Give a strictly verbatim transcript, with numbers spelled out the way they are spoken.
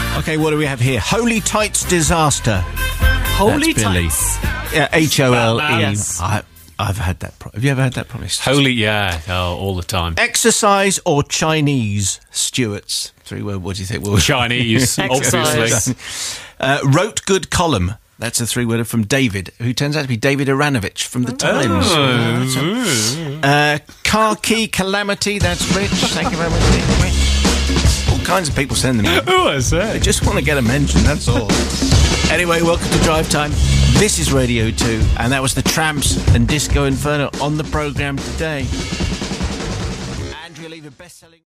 Okay, what do we have here? Holy Tights Disaster. Holy That's Billy. Tights. Yeah, H O L E. Yes. I, I've had that. Pro- have you ever had that promise? Holy, yeah, oh, all the time. Exercise or Chinese, Stewart's? Three word, what do you think? Well, Chinese, obviously. Uh, wrote good column. That's a three-worder from David, who turns out to be David Aranovich from The Times. Oh. Uh, car key calamity. That's Rich. Thank you very much. All kinds of people send them in. Who was that? They just want to get a mention, that's all. Anyway, welcome to Drive Time. This is Radio two, and that was The Tramps and Disco Inferno on the programme today. Andrea Lever, best-selling...